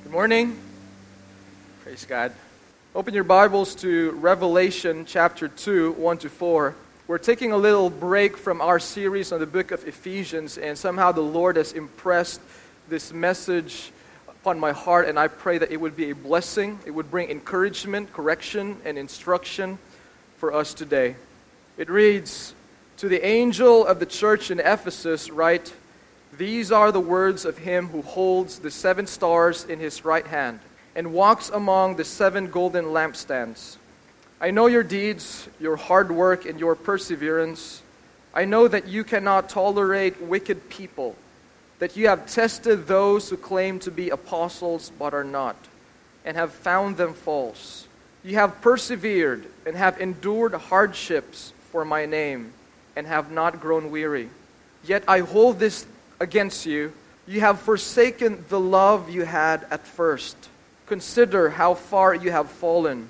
Good morning. Praise God. Open your Bibles to Revelation chapter 2, 1-4. We're taking a little break from our series on the book of Ephesians, and somehow the Lord has impressed this message upon my heart, and I pray that it would be a blessing. It would bring encouragement, correction, and instruction for us today. It reads, "To the angel of the church in Ephesus write, these are the words of him who holds the 7 stars in his right hand and walks among the 7 golden lampstands. I know your deeds, your hard work, and your perseverance. I know that you cannot tolerate wicked people, that you have tested those who claim to be apostles but are not, and have found them false. You have persevered and have endured hardships for my name, and have not grown weary. Yet I hold this against you. You have forsaken the love you had at first. Consider how far you have fallen.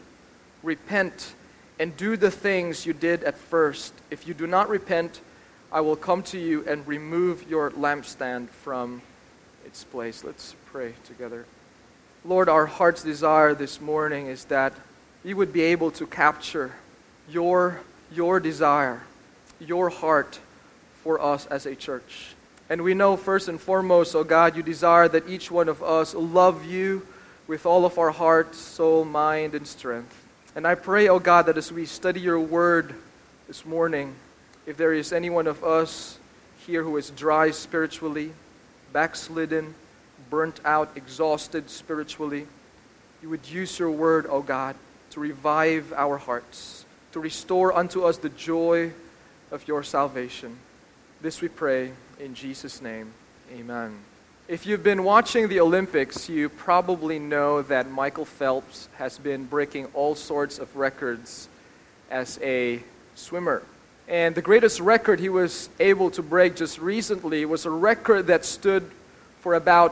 Repent and do the things you did at first. If you do not repent, I will come to you and remove your lampstand from its place." Let's pray together. Lord, our heart's desire this morning is that you would be able to capture your desire, your heart for us as a church. And we know first and foremost, oh God, you desire that each one of us love you with all of our heart, soul, mind, and strength. And I pray, oh God, that as we study your word this morning, if there is any one of us here who is dry spiritually, backslidden, burnt out, exhausted spiritually, you would use your word, oh God, to revive our hearts, to restore unto us the joy of your salvation. This we pray in Jesus' name, amen. If you've been watching the Olympics, you probably know that Michael Phelps has been breaking all sorts of records as a swimmer. And the greatest record he was able to break just recently was a record that stood for about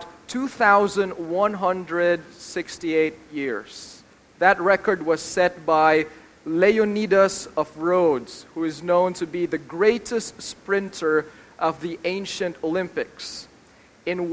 2,168 years. That record was set by Leonidas of Rhodes, who is known to be the greatest sprinter of the ancient Olympics. In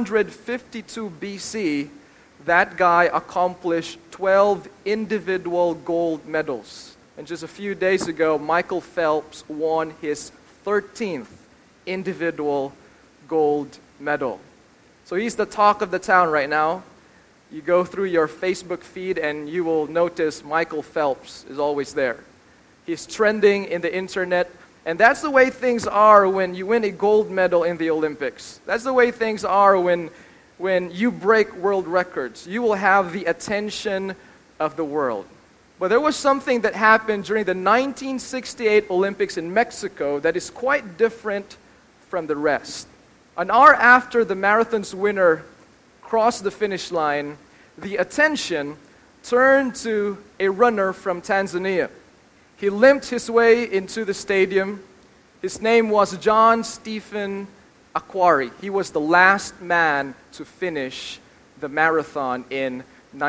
152 BC, that guy accomplished 12 individual gold medals. And just a few days ago, Michael Phelps won his 13th individual gold medal. So he's the talk of the town right now. You go through your Facebook feed and you will notice Michael Phelps is always there. He's trending in the internet. And that's the way things are when you win a gold medal in the Olympics. That's the way things are when you break world records. You will have the attention of the world. But there was something that happened during the 1968 Olympics in Mexico that is quite different from the rest. An hour after the marathon's winner crossed the finish line, the attention turned to a runner from Tanzania. He limped his way into the stadium. His name was John Stephen Akhwari. He was the last man to finish the marathon in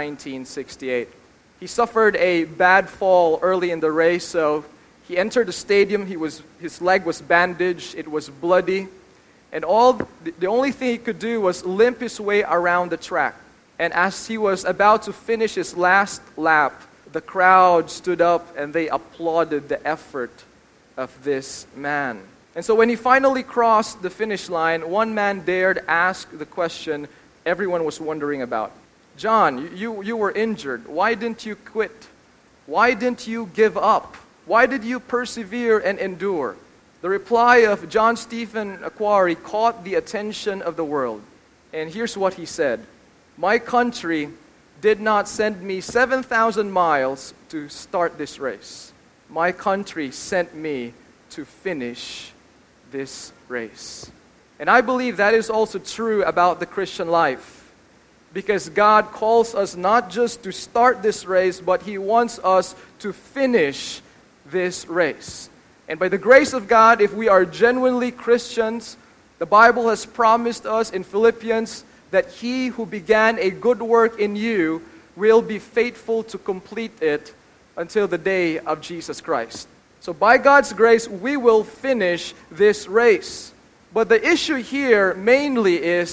1968. He suffered a bad fall early in the race, so he entered the stadium. His leg was bandaged. It was bloody. And the only thing he could do was limp his way around the track. And as he was about to finish his last lap, the crowd stood up and they applauded the effort of this man. And so when he finally crossed the finish line, one man dared ask the question everyone was wondering about. "John, you were injured. Why didn't you quit? Why didn't you give up? Why did you persevere and endure?" The reply of John Stephen Akhwari caught the attention of the world. And here's what he said: "My country did not send me 7,000 miles to start this race. My country sent me to finish this race." And I believe that is also true about the Christian life. Because God calls us not just to start this race, but He wants us to finish this race. And by the grace of God, if we are genuinely Christians, the Bible has promised us in Philippians that He who began a good work in you will be faithful to complete it until the day of Jesus Christ. So by God's grace, we will finish this race. But the issue here mainly is,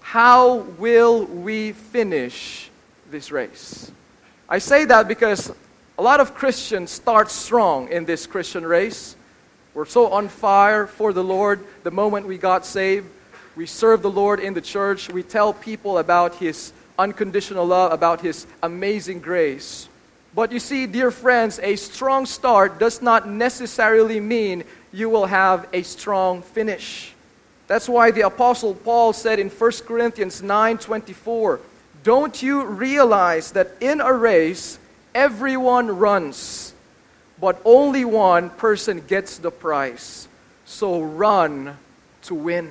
how will we finish this race? I say that because a lot of Christians start strong in this Christian race. We're so on fire for the Lord the moment we got saved. We serve the Lord in the church. We tell people about His unconditional love, about His amazing grace. But you see, dear friends, a strong start does not necessarily mean you will have a strong finish. That's why the Apostle Paul said in 1 Corinthians 9:24, "Don't you realize that in a race, everyone runs, but only one person gets the prize? So run to win."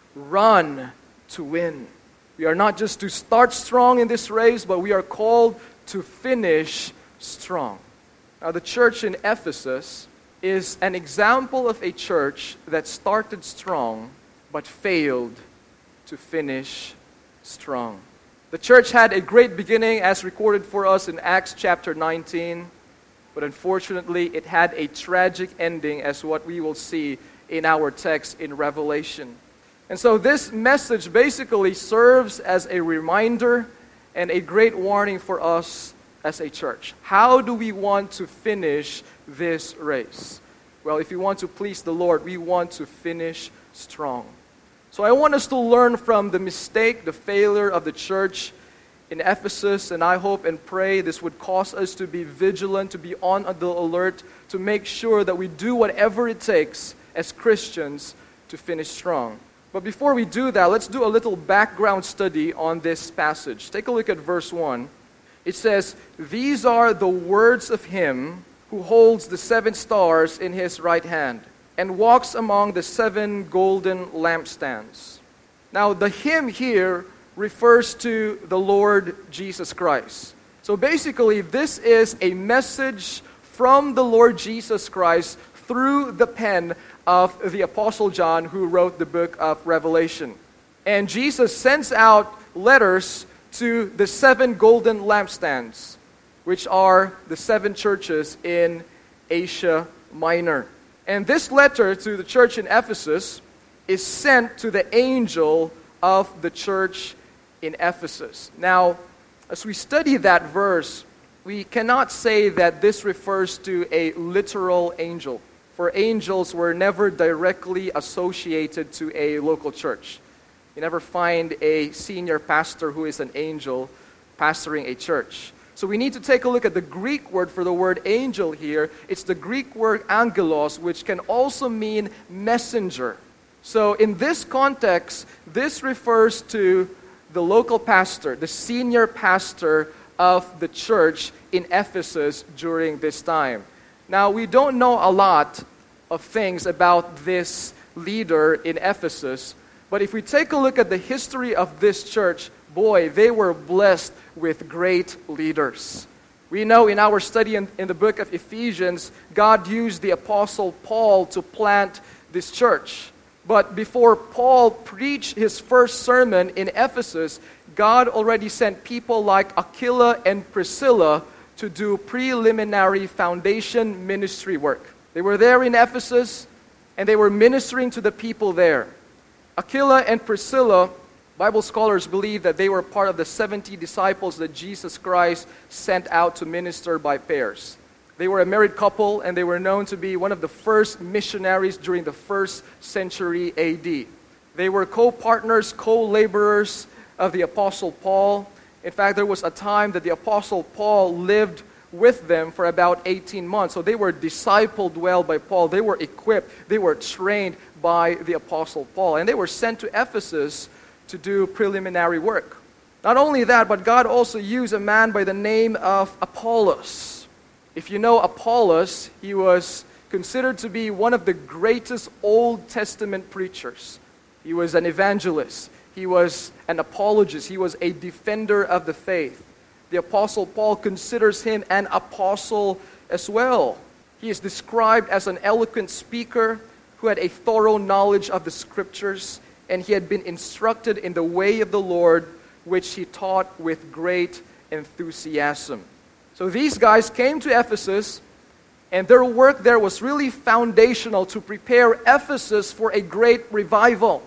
Run to win. We are not just to start strong in this race, but we are called to finish strong. Now, the church in Ephesus is an example of a church that started strong but failed to finish strong. The church had a great beginning as recorded for us in Acts chapter 19, but unfortunately it had a tragic ending as what we will see in our text in Revelation. And so this message basically serves as a reminder and a great warning for us as a church. How do we want to finish this race? Well, if we want to please the Lord, we want to finish strong. So I want us to learn from the mistake, the failure of the church in Ephesus, and I hope and pray this would cause us to be vigilant, to be on the alert, to make sure that we do whatever it takes as Christians to finish strong. But before we do that, let's do a little background study on this passage. Take a look at verse 1. It says, "These are the words of Him who holds the 7 stars in His right hand and walks among the 7 golden lampstands." Now, the Him here refers to the Lord Jesus Christ. So basically, this is a message from the Lord Jesus Christ through the pen of the Apostle John, who wrote the book of Revelation. And Jesus sends out letters to the 7 golden lampstands, which are the 7 churches in Asia Minor. And this letter to the church in Ephesus is sent to the angel of the church in Ephesus. Now, as we study that verse, we cannot say that this refers to a literal angel, for angels were never directly associated to a local church. You never find a senior pastor who is an angel pastoring a church. So we need to take a look at the Greek word for the word angel here. It's the Greek word angelos, which can also mean messenger. So in this context, this refers to the local pastor, the senior pastor of the church in Ephesus during this time. Now, we don't know a lot of things about this leader in Ephesus, but if we take a look at the history of this church, boy, they were blessed with great leaders. We know in our study in the book of Ephesians, God used the Apostle Paul to plant this church. But before Paul preached his first sermon in Ephesus, God already sent people like Aquila and Priscilla to do preliminary foundation ministry work. They were there in Ephesus, and they were ministering to the people there. Aquila and Priscilla, Bible scholars believe that they were part of the 70 disciples that Jesus Christ sent out to minister by pairs. They were a married couple, and they were known to be one of the first missionaries during the 1st century AD. They were co-partners, co-laborers of the Apostle Paul. In fact, there was a time that the Apostle Paul lived with them for about 18 months. So they were discipled well by Paul. They were equipped. They were trained by the Apostle Paul. And they were sent to Ephesus to do preliminary work. Not only that, but God also used a man by the name of Apollos. If you know Apollos, he was considered to be one of the greatest Old Testament preachers. He was an evangelist. He was an apologist. He was a defender of the faith. The Apostle Paul considers him an apostle as well. He is described as an eloquent speaker who had a thorough knowledge of the Scriptures, and he had been instructed in the way of the Lord, which he taught with great enthusiasm. So these guys came to Ephesus, and their work there was really foundational to prepare Ephesus for a great revival.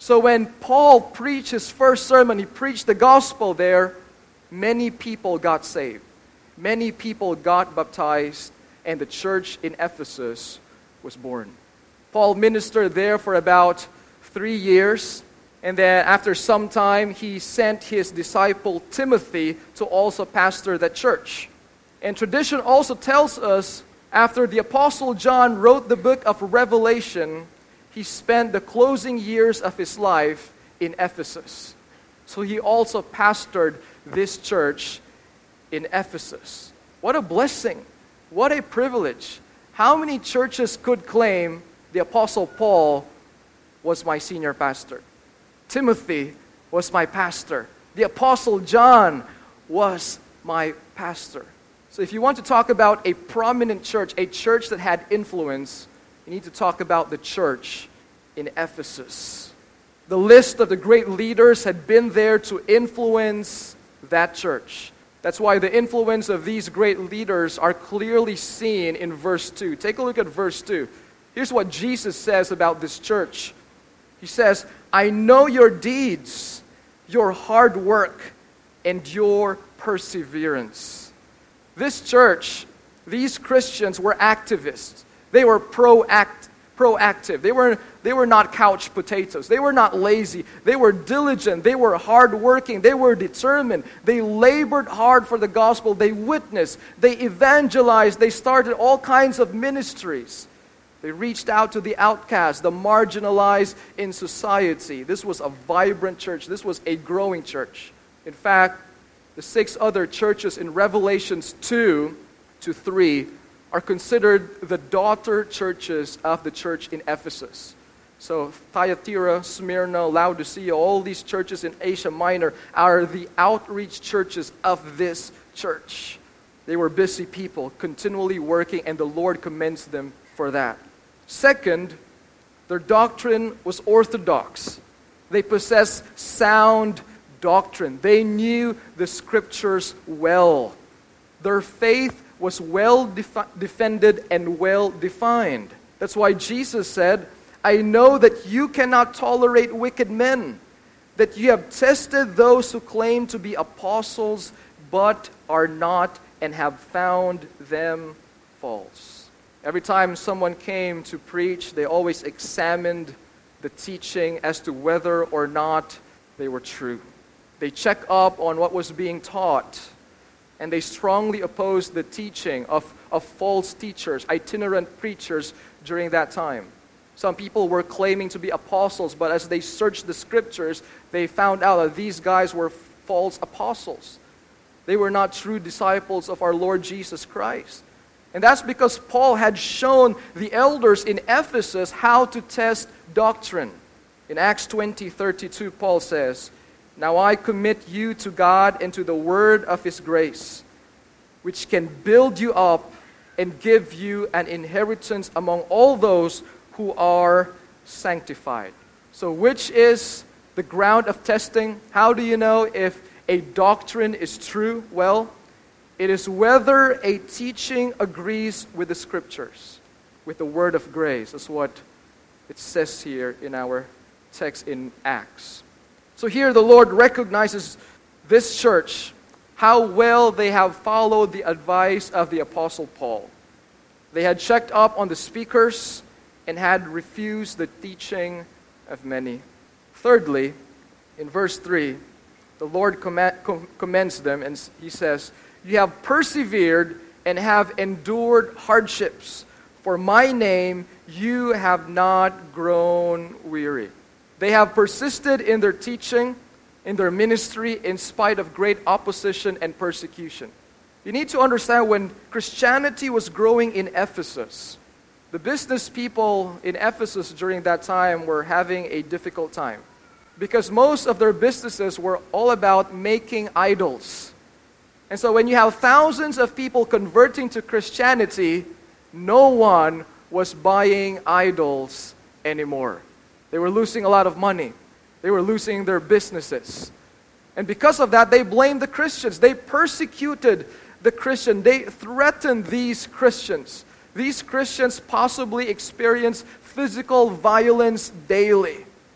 So when Paul preached his first sermon, he preached the gospel there, many people got saved. Many people got baptized, and the church in Ephesus was born. Paul ministered there for about 3 years, and then after some time, he sent his disciple Timothy to also pastor that church. And tradition also tells us, after the Apostle John wrote the book of Revelation, he spent the closing years of his life in Ephesus. So he also pastored this church in Ephesus. What a blessing. What a privilege. How many churches could claim the Apostle Paul was my senior pastor? Timothy was my pastor. The Apostle John was my pastor. So if you want to talk about a prominent church, a church that had influence, you need to talk about the church in Ephesus. The list of the great leaders had been there to influence that church. That's why the influence of these great leaders are clearly seen in verse 2. Take a look at verse 2. Here's what Jesus says about this church. He says, I know your deeds, your hard work, and your perseverance. This church, these Christians were activists. They were proactive. They were not couch potatoes. They were not lazy. They were diligent. They were hardworking. They were determined. They labored hard for the gospel. They witnessed. They evangelized. They started all kinds of ministries. They reached out to the outcast, the marginalized in society. This was a vibrant church. This was a growing church. In fact, the 6 other churches in Revelations 2-3 are considered the daughter churches of the church in Ephesus. So Thyatira, Smyrna, Laodicea, all these churches in Asia Minor are the outreach churches of this church. They were busy people, continually working, and the Lord commends them for that. Second, their doctrine was orthodox. They possessed sound doctrine. They knew the scriptures well. Their faith was well defended and well defined. That's why Jesus said, I know that you cannot tolerate wicked men, that you have tested those who claim to be apostles but are not, and have found them false. Every time someone came to preach, they always examined the teaching as to whether or not they were true. They checked up on what was being taught, and they strongly opposed the teaching of false teachers, itinerant preachers during that time. Some people were claiming to be apostles, but as they searched the scriptures, they found out that these guys were false apostles. They were not true disciples of our Lord Jesus Christ. And that's because Paul had shown the elders in Ephesus how to test doctrine. In Acts 20:32, Paul says, Now I commit you to God and to the word of His grace, which can build you up and give you an inheritance among all those who are sanctified. So which is the ground of testing? How do you know if a doctrine is true? Well, it is whether a teaching agrees with the scriptures, with the word of grace. That's what it says here in our text in Acts. So here the Lord recognizes this church, how well they have followed the advice of the Apostle Paul. They had checked up on the speakers and had refused the teaching of many. Thirdly, in verse 3, the Lord commends them, and He says, You have persevered and have endured hardships. For my name you have not grown weary. They have persisted in their teaching, in their ministry, in spite of great opposition and persecution. You need to understand, when Christianity was growing in Ephesus, the business people in Ephesus during that time were having a difficult time, because most of their businesses were all about making idols. And so when you have thousands of people converting to Christianity, no one was buying idols anymore. They were losing a lot of money. They were losing their businesses. And because of that, they blamed the Christians. They persecuted the Christian. They threatened these Christians. These Christians possibly experienced physical violence daily.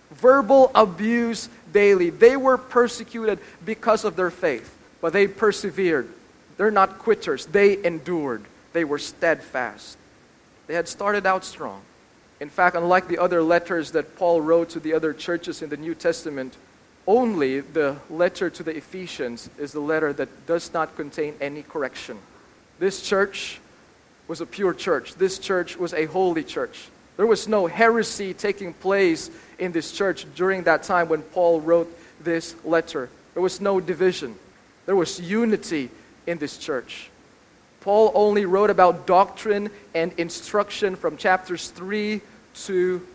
verbal abuse daily. They were persecuted because of their faith, but they persevered. They're not quitters. They endured. They were steadfast. They had started out strong. In fact, unlike the other letters that Paul wrote to the other churches in the New Testament, only the letter to the Ephesians is the letter that does not contain any correction. This church was a pure church. This church was a holy church. There was no heresy taking place in this church during that time when Paul wrote this letter. There was no division. There was unity in this church. Paul only wrote about doctrine and instruction from chapters 3 to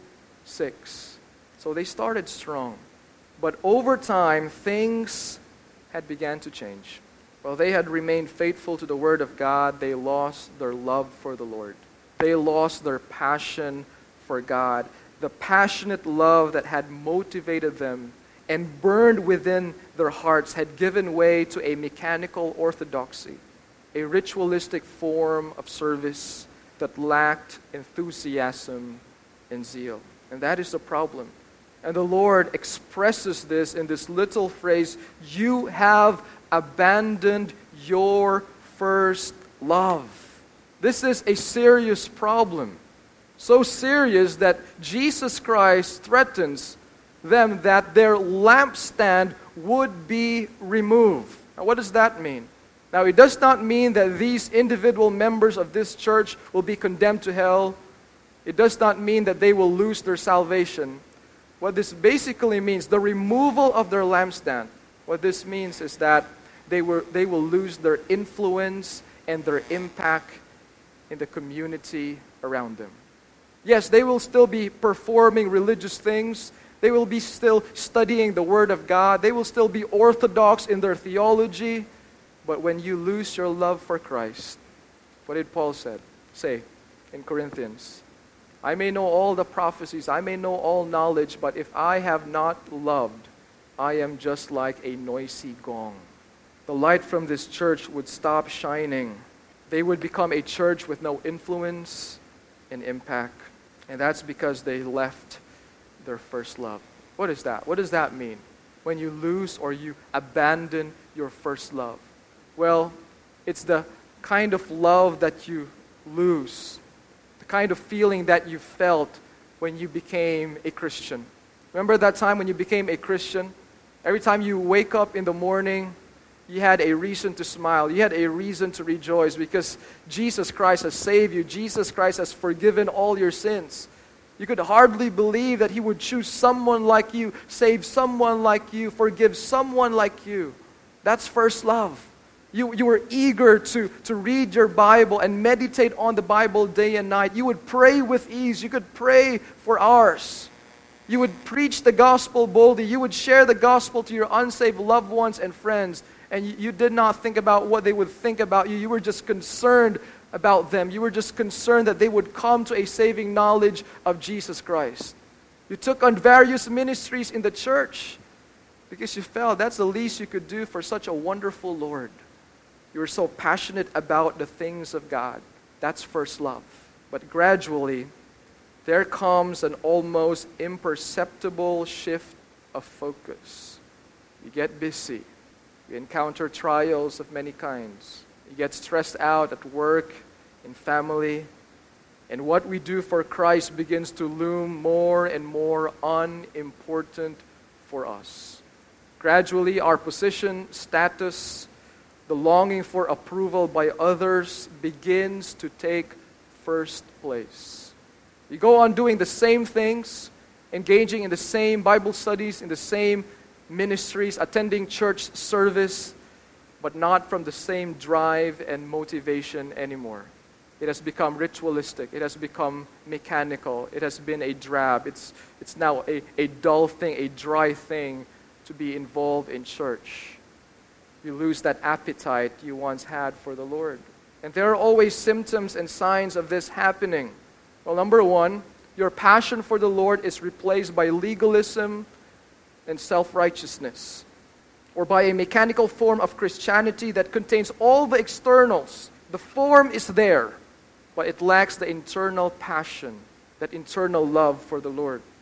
6. So they started strong. But over time, things had begun to change. While they had remained faithful to the Word of God, they lost their love for the Lord. They lost their passion for God. The passionate love that had motivated them and burned within their hearts had given way to a mechanical orthodoxy, a ritualistic form of service that lacked enthusiasm and zeal. And that is the problem. And the Lord expresses this in this little phrase, "You have abandoned your first love." This is a serious problem. So serious that Jesus Christ threatens them that their lampstand would be removed. Now, what does that mean? Now, it does not mean that these individual members of this church will be condemned to hell. It does not mean that they will lose their salvation. What this basically means, the removal of their lampstand, what this means is that they will lose their influence and their impact in the community around them. Yes, they will still be performing religious things. They will be still studying the Word of God. They will still be orthodox in their theology. But when you lose your love for Christ, what did Paul say in Corinthians? I may know all the prophecies, I may know all knowledge, but if I have not loved, I am just like a noisy gong. The light from this church would stop shining. They would become a church with no influence and impact. And that's because they left their first love. What is that? What does that mean? When you lose or you abandon your first love? Well, it's the kind of love that you lose, the kind of feeling that you felt when you became a Christian. Remember that time when you became a Christian? Every time you wake up in the morning, you had a reason to smile. You had a reason to rejoice because Jesus Christ has saved you. Jesus Christ has forgiven all your sins. You could hardly believe that He would choose someone like you, save someone like you, forgive someone like you. That's first love. You were eager to read your Bible and meditate on the Bible day and night. You would pray with ease. You could pray for hours. You would preach the gospel boldly. You would share the gospel to your unsaved loved ones and friends. And you did not think about what they would think about you. You were just concerned about them. You were just concerned that they would come to a saving knowledge of Jesus Christ. You took on various ministries in the church because you felt that's the least you could do for such a wonderful Lord. You were so passionate about the things of God. That's first love. But gradually, there comes an almost imperceptible shift of focus. You get busy. You encounter trials of many kinds. You get stressed out at work, in family. And what we do for Christ begins to loom more and more unimportant for us. Gradually, our position, status, the longing for approval by others begins to take first place. You go on doing the same things, engaging in the same Bible studies, in the same ministries, attending church service, but not from the same drive and motivation anymore. It has become ritualistic. It has become mechanical. It has been a drab. It's now a dull thing, a dry thing to be involved in church. You lose that appetite you once had for the Lord. And there are always symptoms and signs of this happening. Well, number one, your passion for the Lord is replaced by legalism and self-righteousness, or by a mechanical form of Christianity that contains all the externals. The form is there, but it lacks the internal passion, that internal love for the Lord.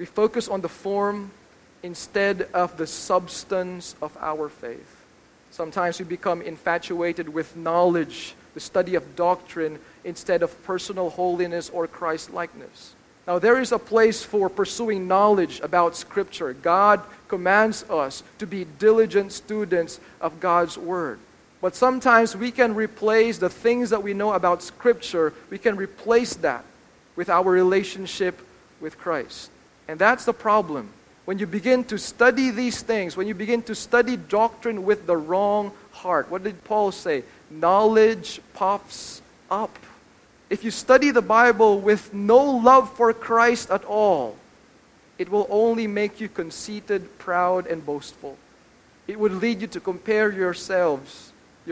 We focus on the form instead of the substance of our faith. Sometimes we become infatuated with knowledge, the study of doctrine, instead of personal holiness or Christ-likeness. Now, there is a place for pursuing knowledge about Scripture. God commands us to be diligent students of God's Word. But sometimes we can replace the things that we know about Scripture, we can replace that with our relationship with Christ. And that's the problem. When you begin to study these things, when you begin to study doctrine with the wrong heart, what did Paul say? Knowledge puffs up. If you study the Bible with no love for Christ at all, it will only make you conceited, proud, and boastful. It would lead you to compare yourself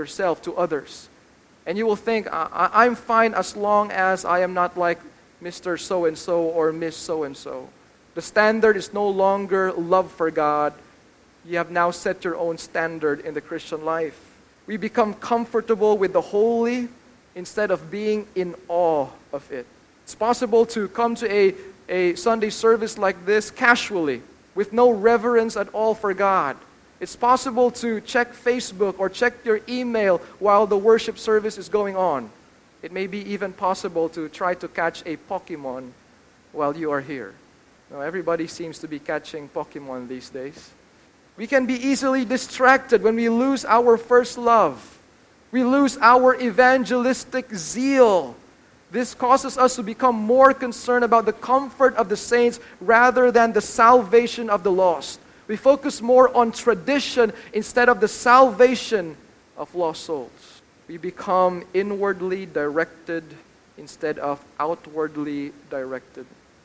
to others. And you will think, I'm fine as long as I am not like Mr. So-and-so or Miss So-and-so. The standard is no longer love for God. You have now set your own standard in the Christian life. We become comfortable with the holy instead of being in awe of it. It's possible to come to a Sunday service like this casually, with no reverence at all for God. It's possible to check Facebook or check your email while the worship service is going on. It may be even possible to try to catch a Pokemon while you are here. Now, everybody seems to be catching Pokemon these days. We can be easily distracted when we lose our first love. We lose our evangelistic zeal. This causes us to become more concerned about the comfort of the saints rather than the salvation of the lost. We focus more on tradition instead of the salvation of lost souls. We become inwardly directed instead of outwardly directed.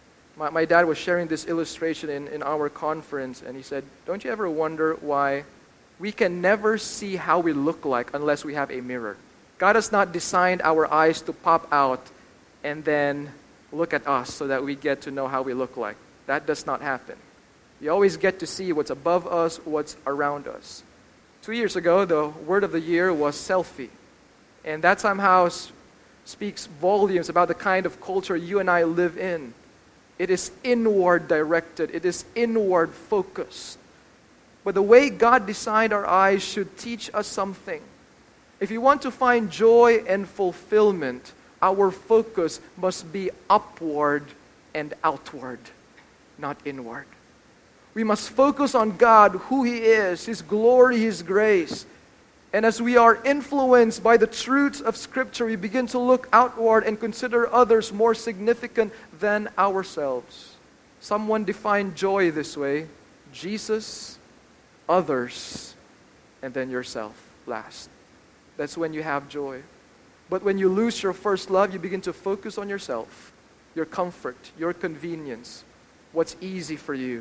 My dad was sharing this illustration in our conference, and he said, don't you ever wonder why we can never see how we look like unless we have a mirror? God has not designed our eyes to pop out and then look at us so that we get to know how we look like. That does not happen. We always get to see what's above us, what's around us. 2 years ago, the word of the year was selfie. And that somehow speaks volumes about the kind of culture you and I live in. It is inward directed. It is inward focused. But the way God designed our eyes should teach us something. If you want to find joy and fulfillment, our focus must be upward and outward, not inward. We must focus on God, who He is, His glory, His grace. And as we are influenced by the truths of Scripture, we begin to look outward and consider others more significant than ourselves. Someone defined joy this way: Jesus, others, and then yourself last. That's when you have joy. But when you lose your first love, you begin to focus on yourself, your comfort, your convenience, what's easy for you.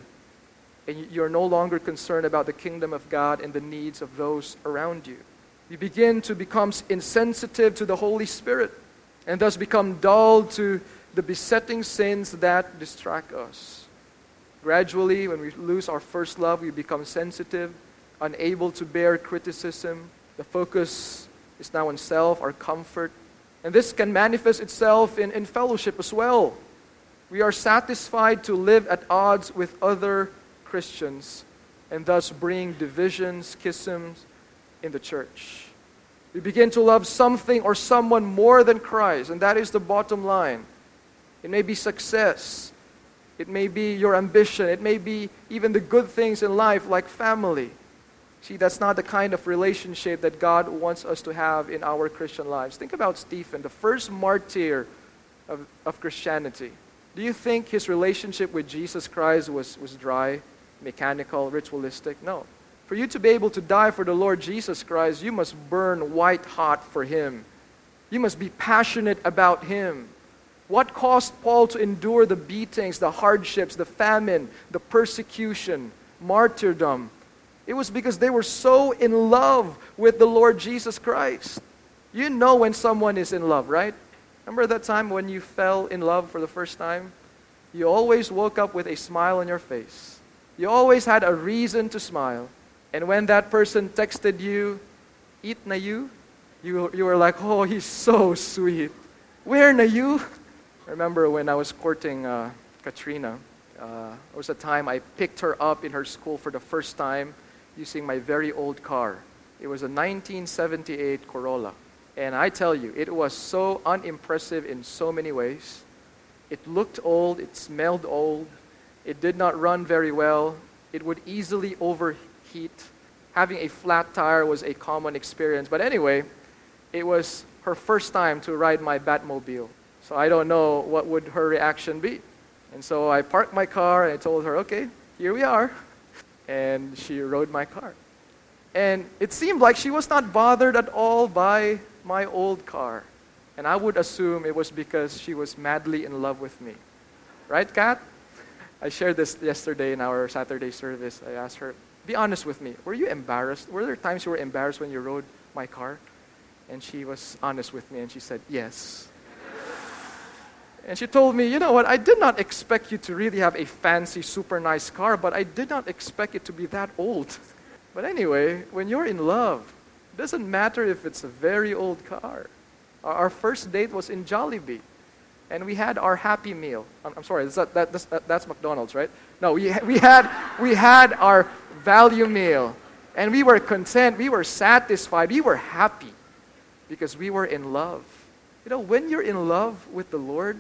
And you're no longer concerned about the kingdom of God and the needs of those around you. You begin to become insensitive to the Holy Spirit and thus become dull to the besetting sins that distract us. Gradually, when we lose our first love, we become sensitive, unable to bear criticism. The focus is now on self, our comfort. And this can manifest itself in fellowship as well. We are satisfied to live at odds with other Christians and thus bring divisions, schisms in the church. We begin to love something or someone more than Christ, and that is the bottom line. It may be success. It may be your ambition. It may be even the good things in life like family. See, that's not the kind of relationship that God wants us to have in our Christian lives. Think about Stephen, the first martyr of Christianity. Do you think his relationship with Jesus Christ was dry, mechanical, ritualistic? No. For you to be able to die for the Lord Jesus Christ, you must burn white hot for Him. You must be passionate about Him. What caused Paul to endure the beatings, the hardships, the famine, the persecution, martyrdom? It was because they were so in love with the Lord Jesus Christ. You know when someone is in love, right? Remember that time when you fell in love for the first time? You always woke up with a smile on your face. You always had a reason to smile. And when that person texted you, "Eat na you?" You were like, "Oh, he's so sweet. Where na you?" I remember when I was courting Katrina, There was a time I picked her up in her school for the first time using my very old car. It was a 1978 Corolla. And I tell you, it was so unimpressive in so many ways. It looked old, it smelled old, it did not run very well, it would easily overheat. Having a flat tire was a common experience. But anyway, it was her first time to ride my Batmobile. So I don't know what would her reaction be. And so I parked my car and I told her, okay, here we are. And she rode my car. And it seemed like she was not bothered at all by my old car. And I would assume it was because she was madly in love with me. Right, Kat? I shared this yesterday in our Saturday service. I asked her, be honest with me, were you embarrassed? Were there times you were embarrassed when you rode my car? And she was honest with me and she said, yes. And she told me, you know what, I did not expect you to really have a fancy, super nice car, but I did not expect it to be that old. But anyway, when you're in love, it doesn't matter if it's a very old car. Our first date was in Jollibee, and we had our Happy Meal. I'm sorry, that's McDonald's, right? No, we had our value meal, and we were content, we were satisfied, we were happy because we were in love. You know, when you're in love with the Lord,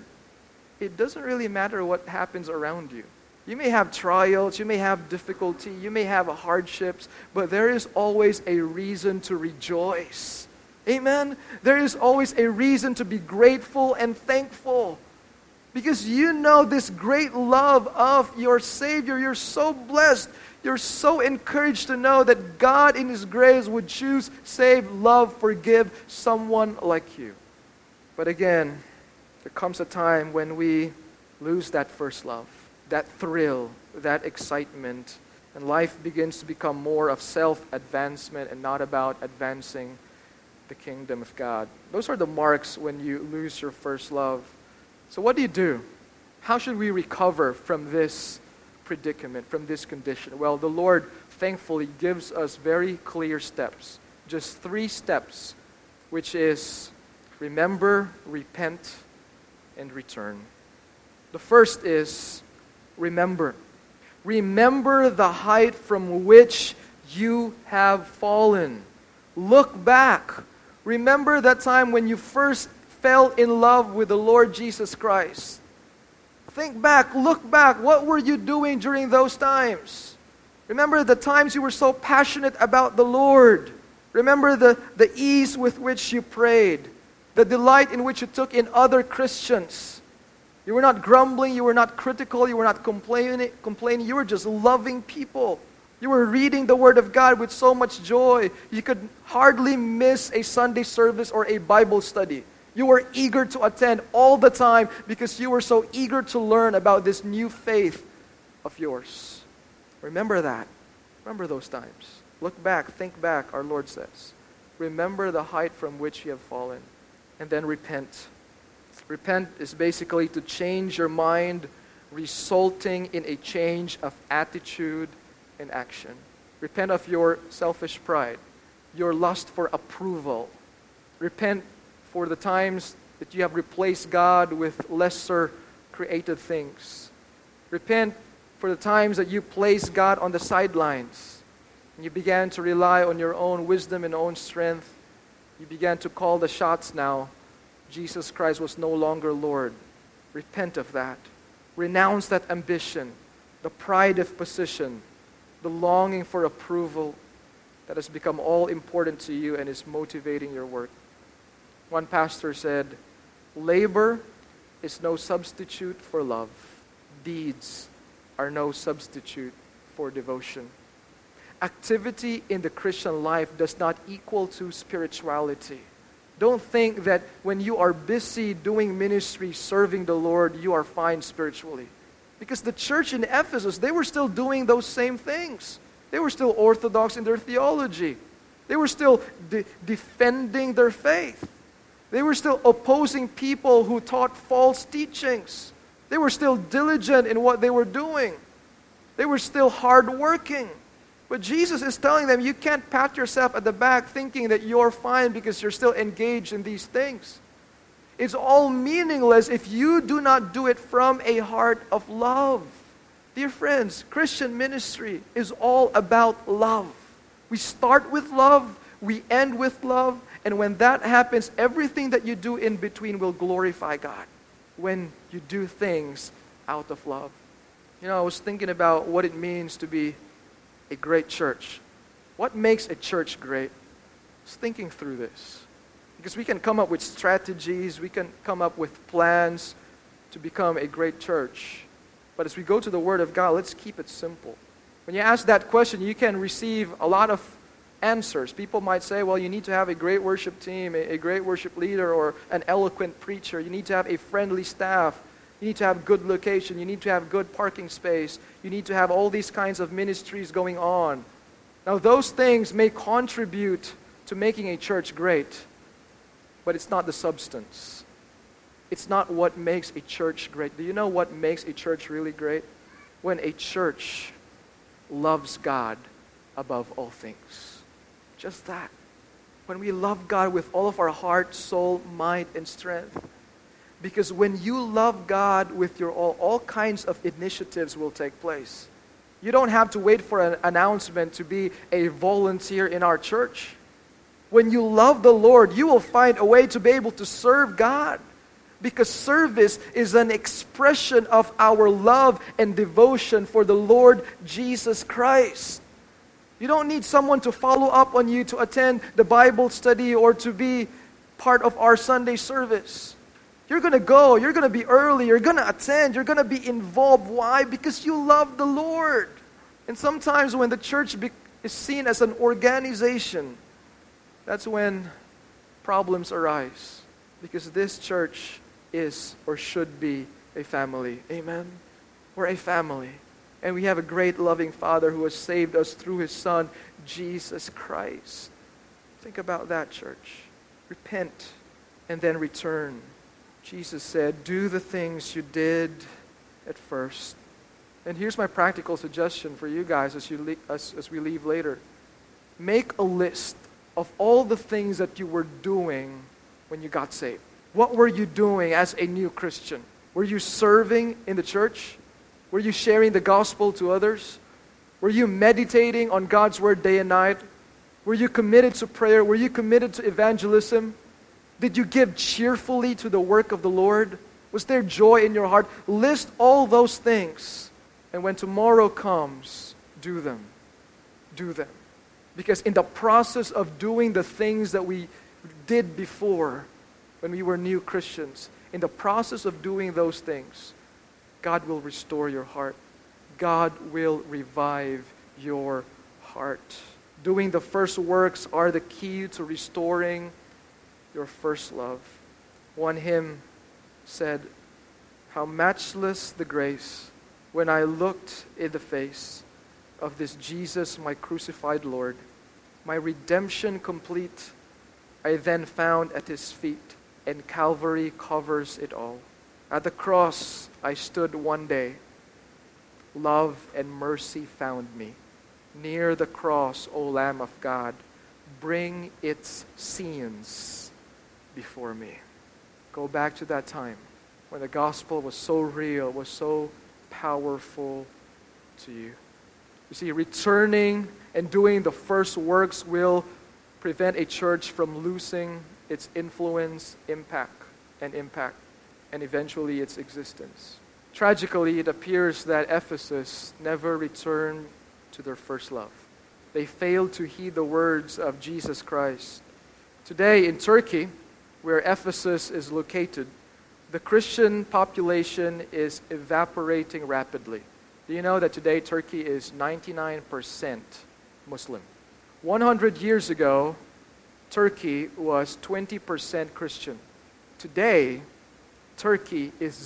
it doesn't really matter what happens around you. You may have trials, you may have difficulty, you may have hardships, but there is always a reason to rejoice. Amen? There is always a reason to be grateful and thankful. Because you know this great love of your Savior. You're so blessed. You're so encouraged to know that God in His grace would choose, save, love, forgive someone like you. But again, there comes a time when we lose that first love, that thrill, that excitement, and life begins to become more of self-advancement and not about advancing the kingdom of God. Those are the marks when you lose your first love. So what do? How should we recover from this predicament, from this condition? Well, the Lord thankfully gives us very clear steps, just 3 steps, which is remember, repent, and return. The first is remember. Remember the height from which you have fallen. Look back. Remember that time when you first fell in love with the Lord Jesus Christ. Think back, look back. What were you doing during those times? Remember the times you were so passionate about the Lord. Remember the ease with which you prayed, the delight in which you took in other Christians. You were not grumbling, you were not critical, you were not complaining. You were just loving people. You were reading the Word of God with so much joy. You could hardly miss a Sunday service or a Bible study. You were eager to attend all the time because you were so eager to learn about this new faith of yours. Remember that. Remember those times. Look back, think back, our Lord says. Remember the height from which you have fallen. And then repent. Repent is basically to change your mind, resulting in a change of attitude and action. Repent of your selfish pride, your lust for approval. Repent for the times that you have replaced God with lesser created things. Repent for the times that you placed God on the sidelines and you began to rely on your own wisdom and own strength. You began to call the shots now. Jesus Christ was no longer Lord. Repent of that. Renounce that ambition, the pride of position, the longing for approval that has become all important to you and is motivating your work. One pastor said, labor is no substitute for love. Deeds are no substitute for devotion. Activity in the Christian life does not equal to spirituality. Don't think that when you are busy doing ministry, serving the Lord, you are fine spiritually. Because the church in Ephesus, they were still doing those same things. They were still orthodox in their theology. They were still defending their faith. They were still opposing people who taught false teachings. They were still diligent in what they were doing. They were still hardworking. But Jesus is telling them, you can't pat yourself at the back thinking that you're fine because you're still engaged in these things. It's all meaningless if you do not do it from a heart of love. Dear friends, Christian ministry is all about love. We start with love, we end with love, and when that happens, everything that you do in between will glorify God. When you do things out of love. I was thinking about what it means to be a great church. What makes a church great? I was thinking through this. Because we can come up with strategies, we can come up with plans to become a great church. But as we go to the Word of God, let's keep it simple. When you ask that question, you can receive a lot of answers. People might say, well, you need to have a great worship team, a great worship leader, or an eloquent preacher. You need to have a friendly staff. You need to have good location. You need to have good parking space. You need to have all these kinds of ministries going on. Now, those things may contribute to making a church great, but it's not the substance. It's not what makes a church great. Do you know what makes a church really great? When a church loves God above all things. Just that. When we love God with all of our heart, soul, mind, and strength. Because when you love God with your all kinds of initiatives will take place. You don't have to wait for an announcement to be a volunteer in our church. When you love the Lord, you will find a way to be able to serve God. Because service is an expression of our love and devotion for the Lord Jesus Christ. You don't need someone to follow up on you to attend the Bible study or to be part of our Sunday service. You're going to go, you're going to be early, you're going to attend, you're going to be involved. Why? Because you love the Lord. And sometimes when the church is seen as an organization, that's when problems arise. Because this church is or should be a family. Amen? We're a family. And we have a great loving Father who has saved us through His Son, Jesus Christ. Think about that, church. Repent and then return. Jesus said, do the things you did at first. And here's my practical suggestion for you guys as we leave later. Make a list of all the things that you were doing when you got saved. What were you doing as a new Christian? Were you serving in the church? Were you sharing the gospel to others? Were you meditating on God's word day and night? Were you committed to prayer? Were you committed to evangelism? Did you give cheerfully to the work of the Lord? Was there joy in your heart? List all those things. And when tomorrow comes, do them. Do them. Because in the process of doing the things that we did before, when we were new Christians, in the process of doing those things, God will restore your heart. God will revive your heart. Doing the first works are the key to restoring your first love. One hymn said, how matchless the grace when I looked in the face of this Jesus, my crucified Lord, my redemption complete, I then found at His feet, and Calvary covers it all. At the cross I stood one day. Love and mercy found me. Near the cross, O Lamb of God, bring its sins before me. Go back to that time when the gospel was so real, was so powerful to you. You see, returning and doing the first works will prevent a church from losing its influence, impact, and eventually its existence. Tragically, it appears that Ephesus never returned to their first love. They failed to heed the words of Jesus Christ. Today in Turkey, where Ephesus is located, the Christian population is evaporating rapidly. Do you know that today Turkey is 99% Muslim? 100 years ago, Turkey was 20% Christian. Today, Turkey is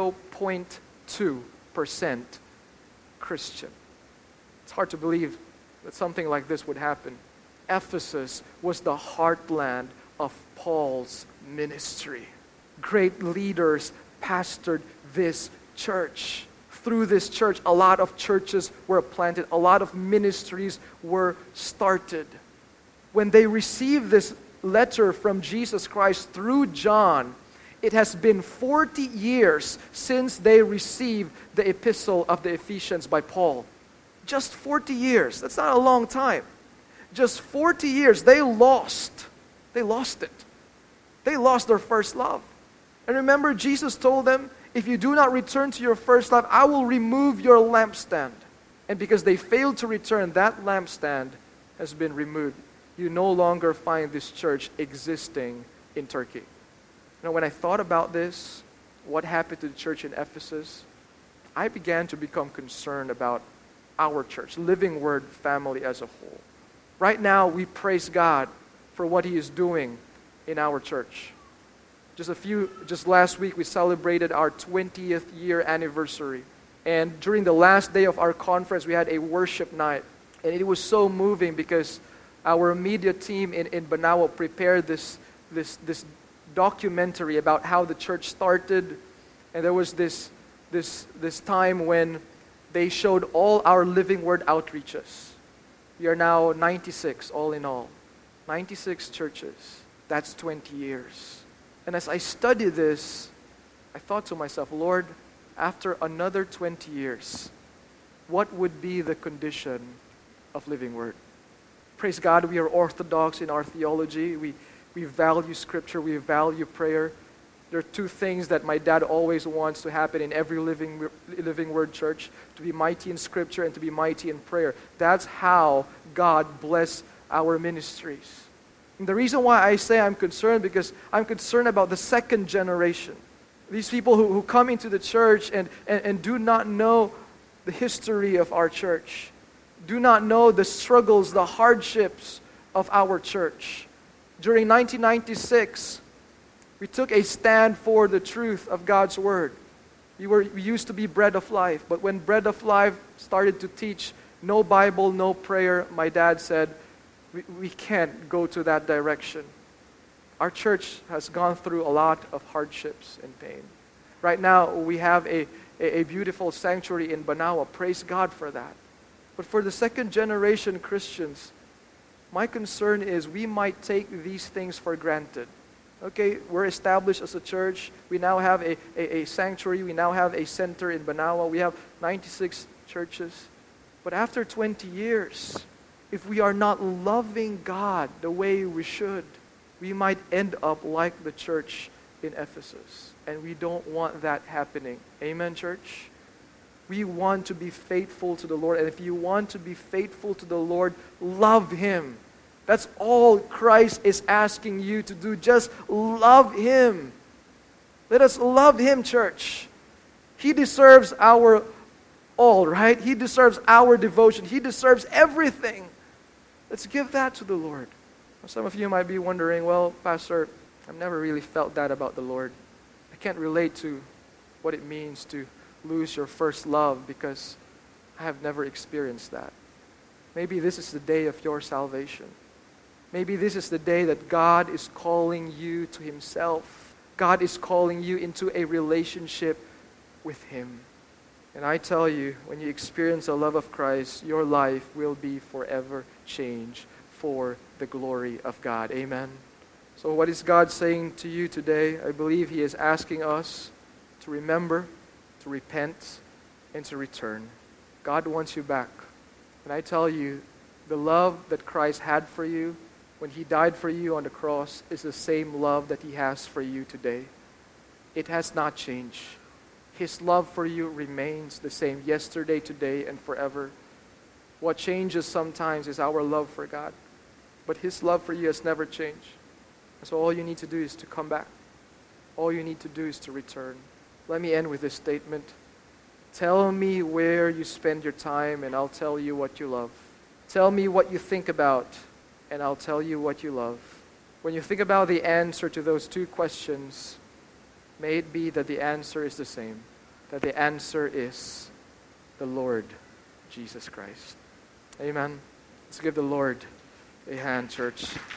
0.2% Christian. It's hard to believe that something like this would happen. Ephesus was the heartland of Paul's ministry. Great leaders pastored this church. Through this church, a lot of churches were planted. A lot of ministries were started. When they received this letter from Jesus Christ through John, it has been 40 years since they received the epistle of the Ephesians by Paul. Just 40 years. That's not a long time. Just 40 years. They lost it. They lost their first love. And remember, Jesus told them, if you do not return to your first love, I will remove your lampstand. And because they failed to return, that lampstand has been removed. You no longer find this church existing in Turkey. Now, when I thought about this, what happened to the church in Ephesus, I began to become concerned about our church, Living Word family as a whole. Right now, we praise God for what He is doing in our church. Just last week, we celebrated our 20th year anniversary. And during the last day of our conference, we had a worship night. And it was so moving because our media team in Banawa prepared this documentary about how the church started. And there was this time when they showed all our Living Word outreaches. We are now 96 all in all. 96 churches. That's 20 years. And as I studied this, I thought to myself, Lord, after another 20 years, what would be the condition of Living Word? Praise God, we are orthodox in our theology. We value Scripture. We value prayer. There are two things that my dad always wants to happen in every Living Word church: to be mighty in Scripture and to be mighty in prayer. That's how God bless our ministries. And the reason why I say I'm concerned, because I'm concerned about the second generation. These people who come into the church and do not know the history of our church, do not know the struggles, the hardships of our church. During 1996, we took a stand for the truth of God's Word. We used to be Bread of Life, but when Bread of Life started to teach no Bible, no prayer, my dad said, we can't go to that direction. Our church has gone through a lot of hardships and pain. Right now, we have a beautiful sanctuary in Banawa. Praise God for that. But for the second generation Christians, my concern is we might take these things for granted. Okay, we're established as a church. We now have a sanctuary. We now have a center in Banawa. We have 96 churches. But after 20 years, if we are not loving God the way we should, we might end up like the church in Ephesus. And we don't want that happening. Amen, church? We want to be faithful to the Lord. And if you want to be faithful to the Lord, love Him. That's all Christ is asking you to do. Just love Him. Let us love Him, church. He deserves our all, right? He deserves our devotion. He deserves everything. Let's give that to the Lord. Some of you might be wondering, well, Pastor, I've never really felt that about the Lord. I can't relate to what it means to lose your first love because I have never experienced that. Maybe this is the day of your salvation. Maybe this is the day that God is calling you to Himself. God is calling you into a relationship with Him. And I tell you, when you experience the love of Christ, your life will be forever changed for the glory of God. Amen. So what is God saying to you today? I believe He is asking us to remember, to repent, and to return. God wants you back. And I tell you, the love that Christ had for you when He died for you on the cross is the same love that He has for you today. It has not changed. His love for you remains the same yesterday, today, and forever. What changes sometimes is our love for God. But His love for you has never changed. So all you need to do is to come back. All you need to do is to return. Let me end with this statement. Tell me where you spend your time and I'll tell you what you love. Tell me what you think about and I'll tell you what you love. When you think about the answer to those two questions, may it be that the answer is the same. That the answer is the Lord Jesus Christ. Amen. Let's give the Lord a hand, church.